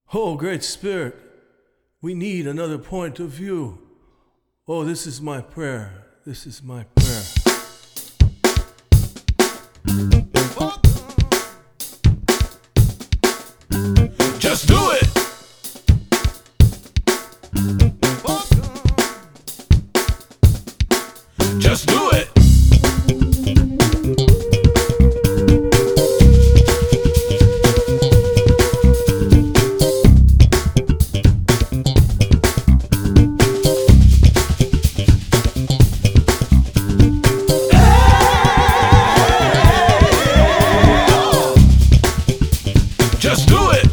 Oh, Great Spirit, we need another point of view. Oh, this is my prayer. This is my prayer. Just do it. Just do it. Just do it.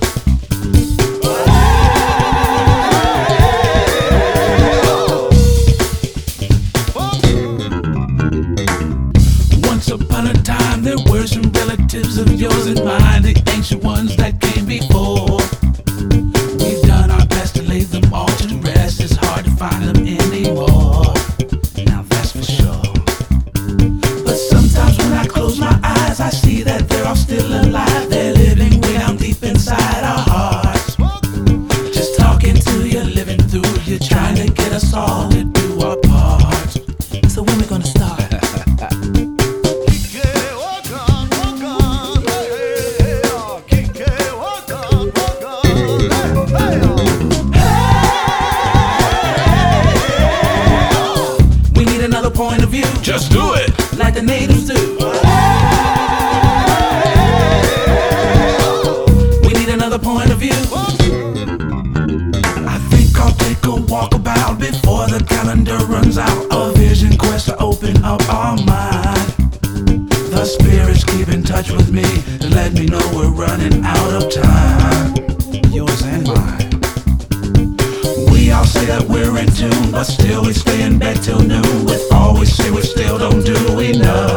Once upon a time, there were some relatives of yours and mine, the ancient ones that came before. We've done our best to lay them all to rest. It's hard to find them anymore. Now that's for sure. But sometimes when I close my eyes, I see that they're all still alive. They're living way down deep inside our hearts. Just talking to you, living through you, trying to get us all to do our part. So when we gonna start? We need another point of view. Just do it. Like the natives do. We need another point of view. I think I'll take a walkabout before the calendar runs out. A vision quest to open up our mind. The spirits keep in touch with me to let me know we're running out of time. Yours and mine. We all say that we're in tune, but still we stay in bed till noon. With all we say, we still don't do enough.